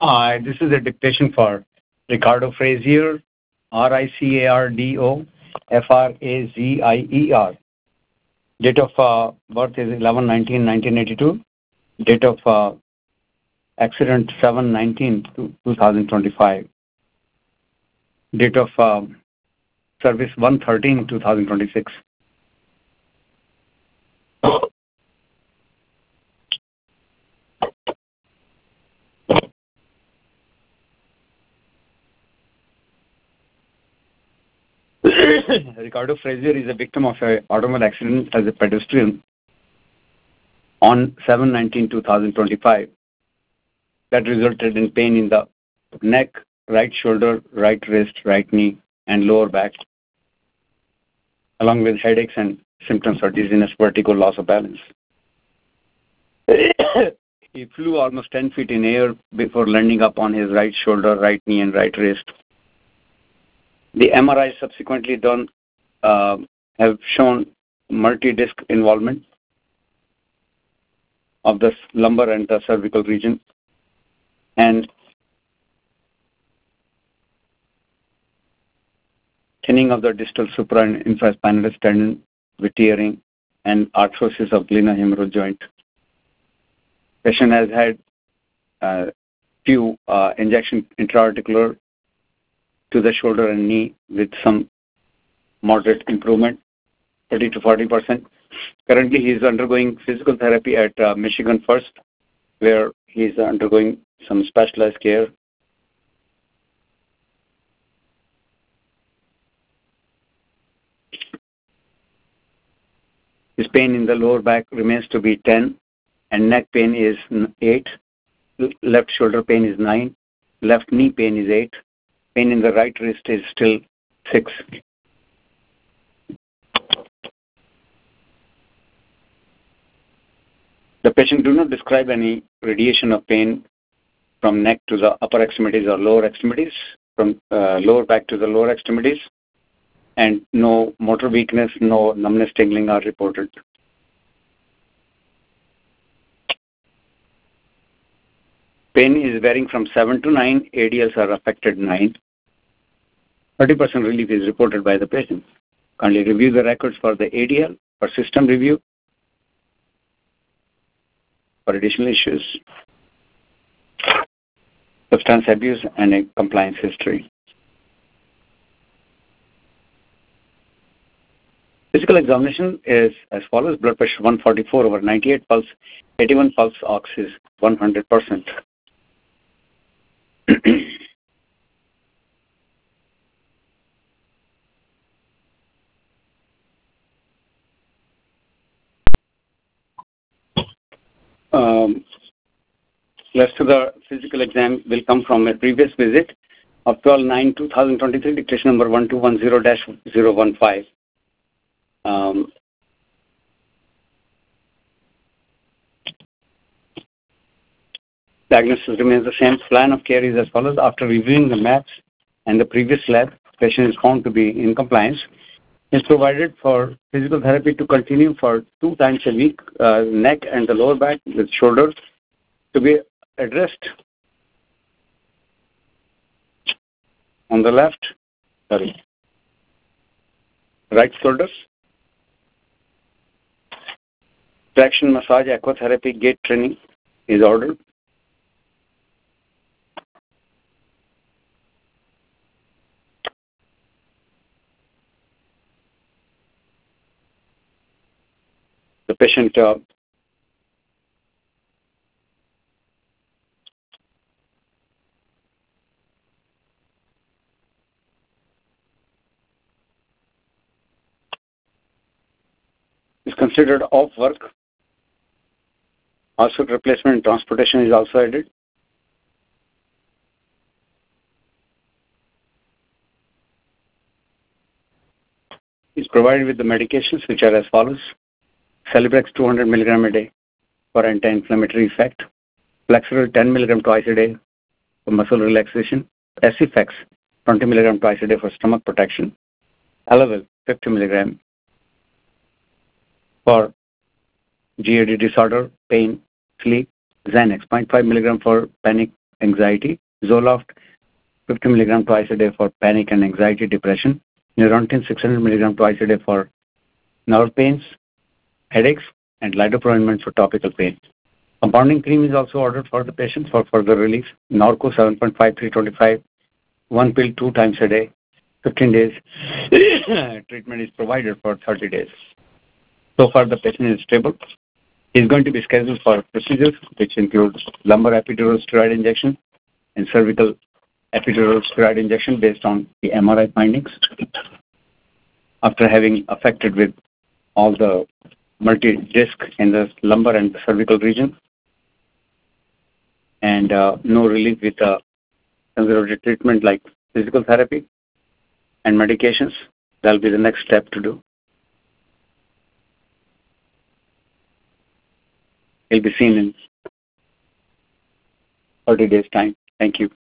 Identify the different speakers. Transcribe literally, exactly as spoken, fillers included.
Speaker 1: Uh, this is a dictation for Ricardo Frazier, R I C A R D O F R A Z I E R. Date of uh, birth is eleven nineteen nineteen eighty-two. Date of uh, accident seven nineteen two thousand twenty-five. Date of uh, service one thirteen two thousand twenty-six. Ricardo Frazier is a victim of an automobile accident as a pedestrian on seven nineteen two thousand twenty-five that resulted in pain in the neck, right shoulder, right wrist, right knee, and lower back, along with headaches and symptoms of dizziness, vertigo, loss of balance. He flew almost ten feet in air before landing up on his right shoulder, right knee, and right wrist. The M R I subsequently done uh, have shown multi-disc involvement of the lumbar and the cervical region, and thinning of the distal supra and infraspinatus tendon with tearing, and arthrosis of glenohumeral joint. Patient has had uh, few uh, injection intra-articular to the shoulder and knee with some moderate improvement, thirty to forty percent. Currently, he is undergoing physical therapy at uh, Michigan First, where he is undergoing some specialized care. His pain in the lower back remains to be ten, and neck pain is eight. Left shoulder pain is nine. Left knee pain is eight. Pain in the right wrist is still six. The patient do not describe any radiation of pain from neck to the upper extremities or lower extremities, from uh, lower back to the lower extremities, and no motor weakness, no numbness, tingling are reported. Pain is varying from seven to nine. A D Ls are affected nine. thirty percent relief is reported by the patient. Kindly review the records for the A D L for system review for additional issues, substance abuse, and a compliance history. Physical examination is as follows: blood pressure one forty-four over ninety-eight, pulse eighty-one, pulse ox is one hundred percent. um, rest of the physical exam will come from a previous visit of twelve nine two thousand twenty-three, dictation number one two one zero dash zero one five. Um, diagnosis remains the same. Plan of care is as follows: after reviewing the maps and the previous lab, patient is found to be in compliance. Is provided for physical therapy to continue for two times a week, uh, neck and the lower back with shoulders to be addressed on the left, sorry, right shoulders. Traction massage, aquatherapy, gait training is ordered. The patient uh, is considered off work. Hospital replacement and transportation is also added. Is provided with the medications which are as follows: Celebrex two hundred milligram a day for anti-inflammatory effect, Flexeril ten milligram twice a day for muscle relaxation, Acifex twenty milligram twice a day for stomach protection, Elavil fifty milligram for G A D disorder, pain, sleep, Xanax zero point five milligram for panic anxiety, Zoloft fifty milligrams twice a day for panic and anxiety, depression, Neurontin six hundred milligrams twice a day for nerve pains, headaches, and lidocaine for topical pain. Compounding cream is also ordered for the patient for further relief. Norco seven point five three twenty-five, one pill two times a day, fifteen days. Treatment is provided for thirty days. So far, the patient is stable. He is going to be scheduled for procedures, which include lumbar epidural steroid injection and cervical epidural steroid injection based on the M R I findings. After having affected with all the multi-disc in the lumbar and the cervical region, and uh, no relief with uh, conservative treatment like physical therapy and medications, that will be the next step to do. He'll be seen in thirty days' time. Thank you.